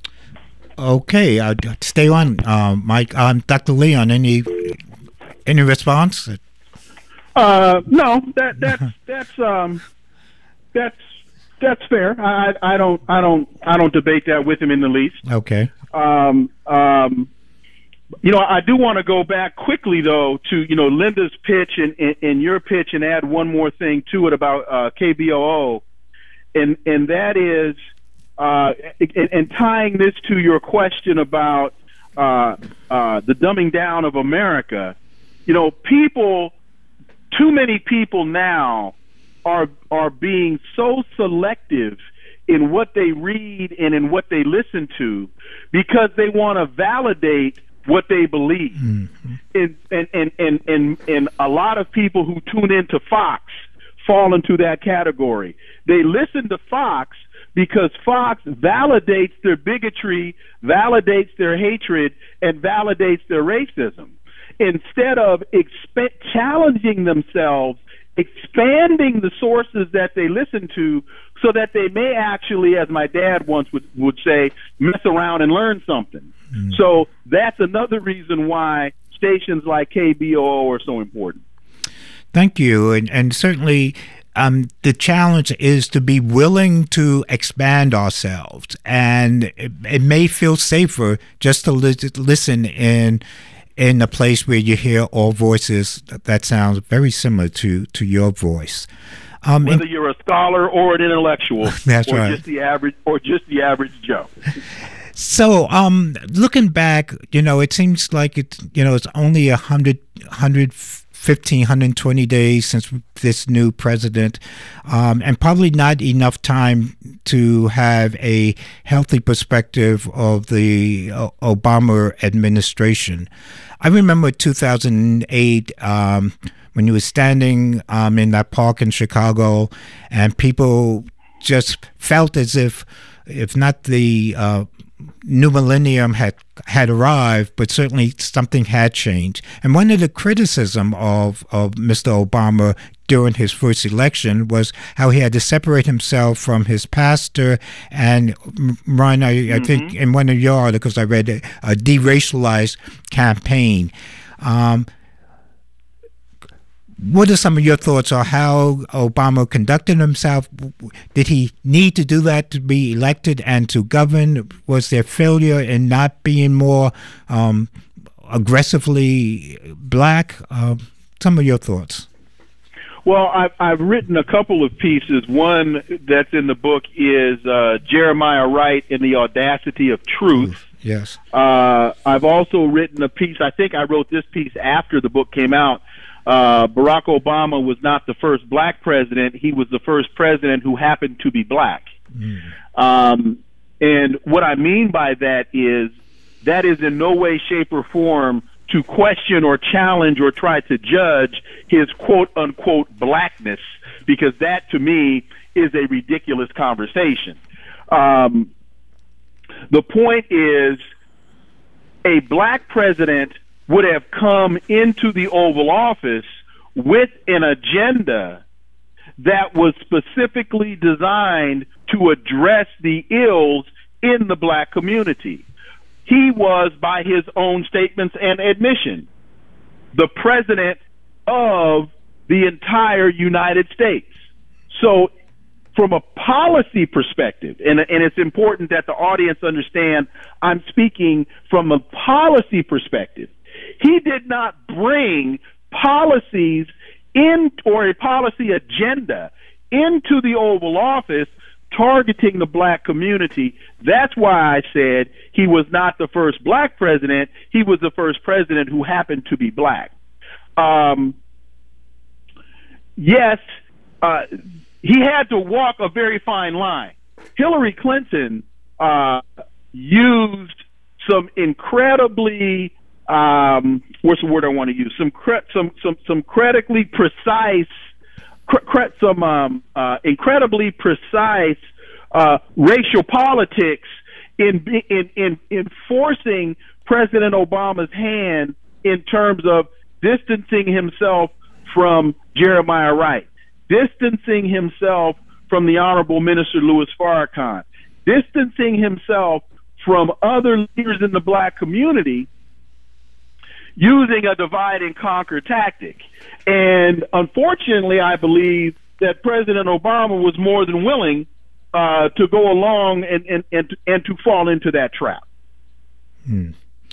Okay, uh, stay on, uh, Mike. Um, Doctor Leon, any any response? Uh, no, that that's that's um, that's that's fair. I, I don't I don't I don't debate that with him in the least. Okay. Um, um, you know, I do want to go back quickly though to you know Linda's pitch and, and, and your pitch, and add one more thing to it about uh, K B O O, and and that is uh, and, and tying this to your question about uh, uh, the dumbing down of America. You know, people. Too many people now are are being so selective in what they read and in what they listen to because they want to validate what they believe. Mm-hmm. And, and, and, and, and, and a lot of people who tune into Fox fall into that category. They listen to Fox because Fox validates their bigotry, validates their hatred, and validates their racism. Instead of exp- challenging themselves, expanding the sources that they listen to so that they may actually, as my dad once would, would say, mess around and learn something. Mm. So that's another reason why stations like K B O O are so important. Thank you. And, and certainly um, the challenge is to be willing to expand ourselves. And it, it may feel safer just to li- listen in in a place where you hear all voices that sounds very similar to, to your voice. Um, Whether you're a scholar or an intellectual, that's or right. just the average, or just the average Joe. So, um, looking back, you know, it seems like it, you know, it's only a hundred, hundred fifteen, one hundred twenty days since this new president, um, and probably not enough time to have a healthy perspective of the uh, Obama administration. I remember two thousand eight um, when you were standing um, in that park in Chicago, and people just felt as if, if not the uh, new millennium had had arrived, but certainly something had changed. And one of the criticism of, of Mister Obama during his first election was how he had to separate himself from his pastor and run, I, mm-hmm. I think in one of your articles I read, a, a deracialized campaign. Um, What are some of your thoughts on how Obama conducted himself? Did he need to do that to be elected and to govern? Was there failure in not being more um, aggressively black? Uh, some of your thoughts. Well, I've, I've written a couple of pieces. One that's in the book is uh, Jeremiah Wright and the Audacity of Truth. Yes. Uh, I've also written a piece. I think I wrote this piece after the book came out. Uh, Barack Obama was not the first black president. He was the first president who happened to be black. Mm. Um, and what I mean by that is that is in no way, shape, or form to question or challenge or try to judge his quote-unquote blackness, because that, to me, is a ridiculous conversation. Um, the point is a black president would have come into the Oval Office with an agenda that was specifically designed to address the ills in the black community. He was, by his own statements and admission, the president of the entire United States. So from a policy perspective, and, and it's important that the audience understand I'm speaking from a policy perspective, he did not bring policies in or a policy agenda into the Oval Office targeting the black community. That's why I said he was not the first black president. He was the first president who happened to be black. Um, yes, uh, he had to walk a very fine line. Hillary Clinton uh, used some incredibly Um, what's the word I want to use? Some cre- some some some critically precise, cre- cre- some um, uh, incredibly precise uh, racial politics in in in in forcing President Obama's hand in terms of distancing himself from Jeremiah Wright, distancing himself from the Honorable Minister Louis Farrakhan, distancing himself from other leaders in the black community, using a divide and conquer tactic. And unfortunately, I believe that President Obama was more than willing uh, to go along and, and, and, and to fall into that trap. Hmm.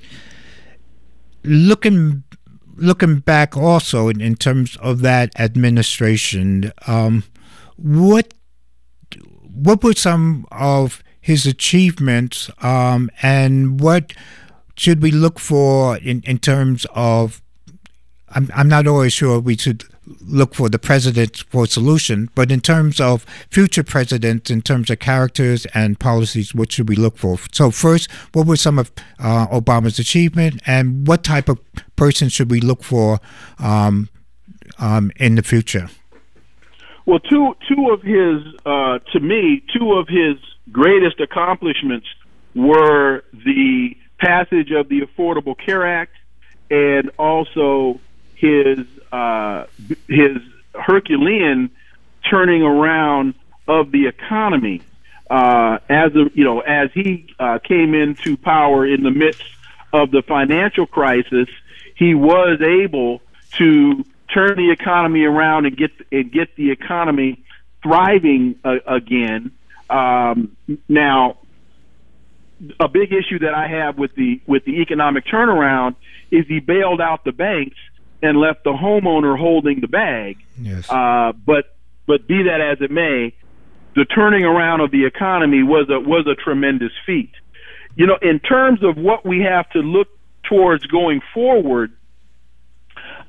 Looking looking back also in, in terms of that administration, um, what what were some of his achievements, um, and what should we look for in, in terms of, I'm, I'm not always sure we should look for the president for a solution, but in terms of future presidents, in terms of characters and policies, what should we look for? So first, what were some of uh, Obama's achievement, and what type of person should we look for um, um, in the future? Well, two, two of his, uh, to me, two of his greatest accomplishments were the passage of the Affordable Care Act, and also his uh, his Herculean turning around of the economy. Uh, as a, you know, as he uh, came into power in the midst of the financial crisis, he was able to turn the economy around and get and get the economy thriving uh, again. Um, now. A big issue that I have with the with the economic turnaround is he bailed out the banks and left the homeowner holding the bag. Yes. Uh, but but be that as it may, the turning around of the economy was a was a tremendous feat. You know, in terms of what we have to look towards going forward,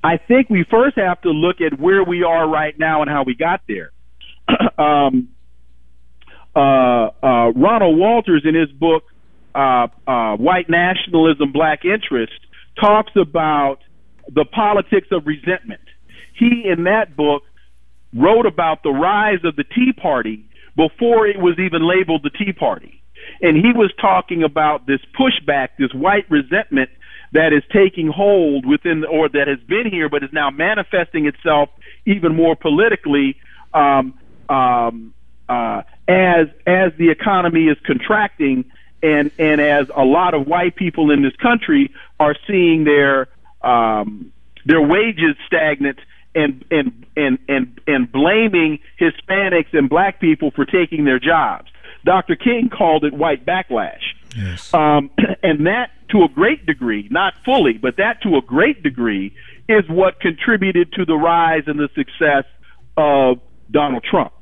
I think we first have to look at where we are right now and how we got there. um, uh, uh, Ronald Walters, in his book, uh, uh, White Nationalism, Black Interest, talks about the politics of resentment. He, in that book, wrote about the rise of the Tea Party before it was even labeled the Tea Party. And he was talking about this pushback, this white resentment that is taking hold within, or that has been here, but is now manifesting itself even more politically um, um, uh, as as the economy is contracting, and and as a lot of white people in this country are seeing their um, their wages stagnant, and and and and and blaming Hispanics and black people for taking their jobs. Doctor King called it white backlash. Yes. Um, and that, to a great degree, not fully, but that to a great degree, is what contributed to the rise and the success of Donald Trump.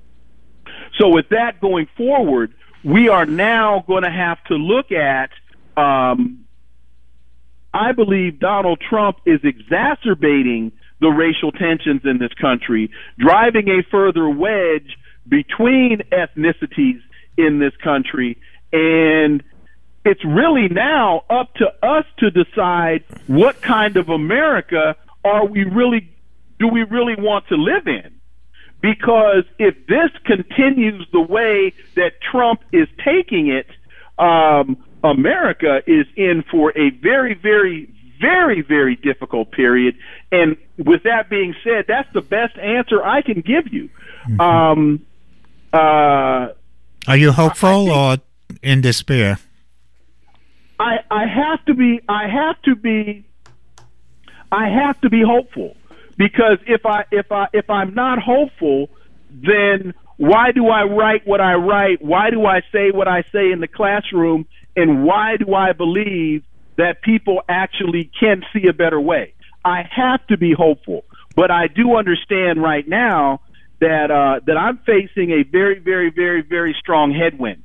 So with that going forward, we are now going to have to look at, um, I believe Donald Trump is exacerbating the racial tensions in this country, driving a further wedge between ethnicities in this country, and it's really now up to us to decide what kind of America are we really, do we really want to live in? Because if this continues the way that Trump is taking it, um, America is in for a very, very, very, very difficult period. And with that being said, that's the best answer I can give you. Mm-hmm. Um, uh, Are you hopeful or in despair? I, I have to be I have to be I have to be hopeful, because if I if I if I'm not hopeful, then why do I write what I write? Why do I say what I say in the classroom? And why do I believe that people actually can see a better way? I have to be hopeful, but I do understand right now that uh, that I'm facing a very, very, very, very strong headwind,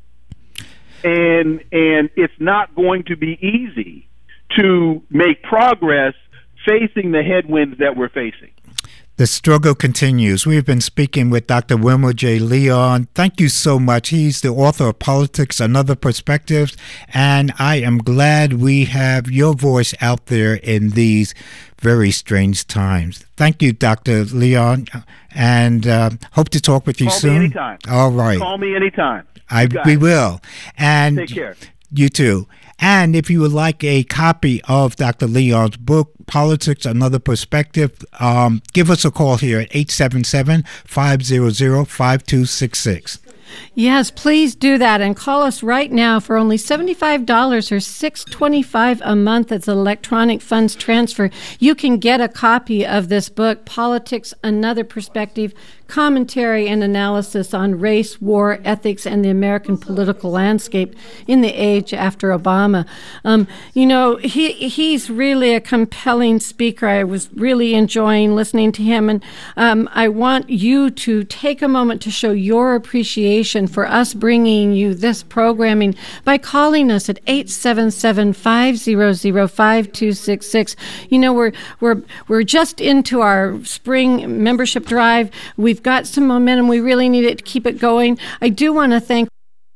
and and it's not going to be easy to make progress facing the headwinds that we're facing. The struggle continues. We've been speaking with Doctor Wilmer J. Leon. Thank you so much. He's the author of Politics, Another Perspective, and I am glad we have your voice out there in these very strange times. Thank you, Doctor Leon, and uh, hope to talk with you Call soon. me anytime. All right. Call me anytime. I, we will. And take care. You too. And if you would like a copy of Doctor Leon's book, Politics, Another Perspective, um, give us a call here at eight seven seven, five hundred, five two six six. Yes, please do that, and call us right now for only seventy-five dollars or six dollars and twenty-five cents a month. It's an electronic funds transfer. You can get a copy of this book, Politics, Another Perspective, commentary and analysis on race, war, ethics, and the American political landscape in the age after Obama. Um, you know, he he's really a compelling speaker. I was really enjoying listening to him, and um, I want you to take a moment to show your appreciation for us bringing you this programming by calling us at eight seven seven, five hundred, five two six six. You know, we're we're we're just into our spring membership drive. We've got some momentum. We really need it to keep it going. I do want to thank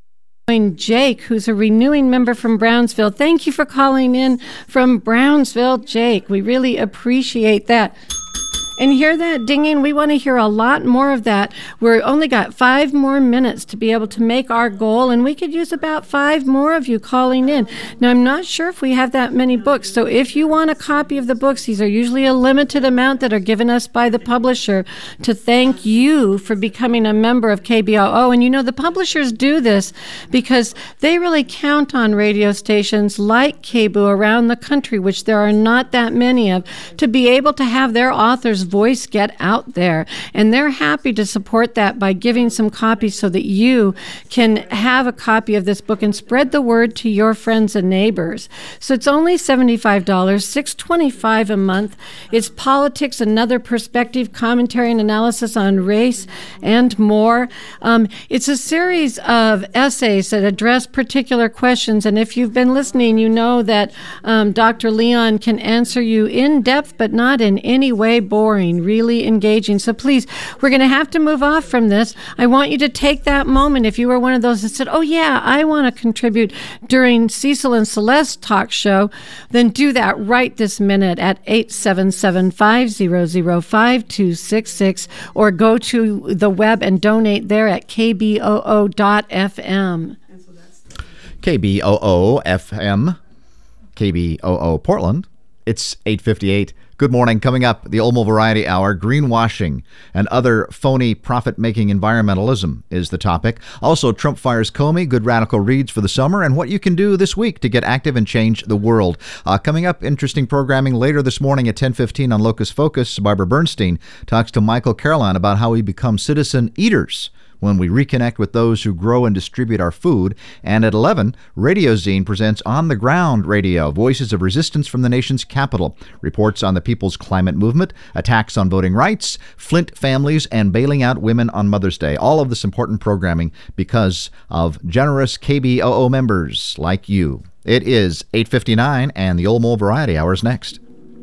Jake, who's a renewing member from Brownsville. Thank you for calling in from Brownsville, Jake. We really appreciate that. And hear that dinging? We want to hear a lot more of that. We've only got five more minutes to be able to make our goal, and we could use about five more of you calling in. Now, I'm not sure if we have that many books, so if you want a copy of the books, these are usually a limited amount that are given us by the publisher to thank you for becoming a member of K B O O. And you know, the publishers do this because they really count on radio stations like K B O O around the country, which there are not that many of, to be able to have their authors his voice get out there. And they're happy to support that by giving some copies so that you can have a copy of this book and spread the word to your friends and neighbors. So it's only seventy-five dollars, six dollars and twenty-five cents a month. It's Politics, Another Perspective, commentary and analysis on race, and more. Um, it's a series of essays that address particular questions. And if you've been listening, you know that um, Doctor Leon can answer you in depth, but not in any way boring, really engaging. So please, we're going to have to move off from this. I want you to take that moment. If you were one of those that said, oh, yeah, I want to contribute during Cecil and Celeste's talk show, then do that right this minute at eight seven seven, five zero zero, five two six six or go to the web and donate there at k b o o dot f m. K B O O F M, K B O O Portland. It's eight fifty-eight. Good morning. Coming up, the Olmo Variety Hour, greenwashing and other phony profit-making environmentalism is the topic. Also, Trump fires Comey, good radical reads for the summer, and what you can do this week to get active and change the world. Uh, coming up, interesting programming later this morning at ten fifteen on Locus Focus. Barbara Bernstein talks to Michael Carolan about how we become citizen eaters when we reconnect with those who grow and distribute our food. And at eleven, Radio Zine presents On the Ground Radio, Voices of Resistance from the Nation's Capital. Reports on the People's Climate Movement, attacks on voting rights, Flint families, and bailing out women on Mother's Day. All of this important programming because of generous K B O O members like you. It is eight fifty-nine, and the Olmo Variety Hour is next.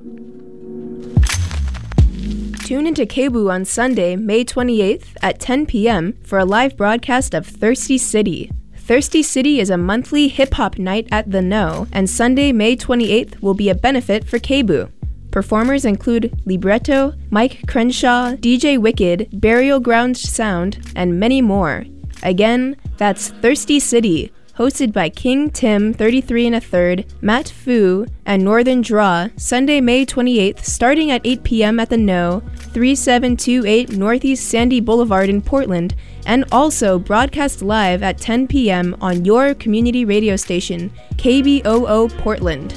Tune into K B O O on Sunday, May twenty-eighth at ten p.m. for a live broadcast of Thirsty City. Thirsty City is a monthly hip-hop night at The Know, and Sunday, May twenty-eighth will be a benefit for K B O O. Performers include Libretto, Mike Crenshaw, D J Wicked, Burial Ground Sound, and many more. Again, that's Thirsty City, hosted by King Tim, thirty-three and a third, Matt Fu, and Northern Draw, Sunday, May twenty-eighth, starting at eight p.m. at The Know, thirty-seven twenty-eight Northeast Sandy Boulevard in Portland, and also broadcast live at ten p.m. on your community radio station, K B O O Portland.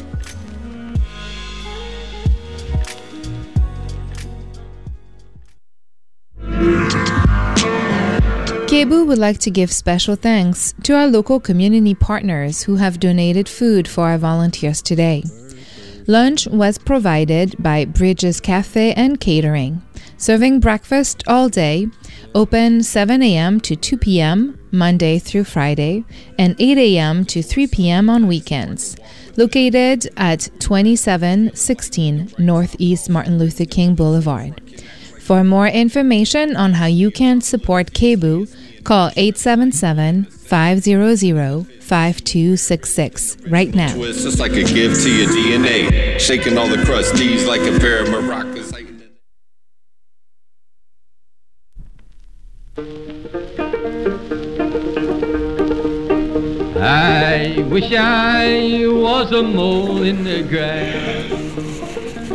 K B O O would like to give special thanks to our local community partners who have donated food for our volunteers today. Lunch was provided by Bridges Cafe and Catering, serving breakfast all day, open seven a.m. to two p.m. Monday through Friday, and eight a.m. to three p.m. on weekends. Located at twenty-seven sixteen Northeast Martin Luther King Boulevard. For more information on how you can support K B O O, call eight seven seven, five zero zero, five two six six right now. Twist just like a gift to your D N A. Shaking all the crust, knees like a pair of maracas. I wish I was a mole in the grass.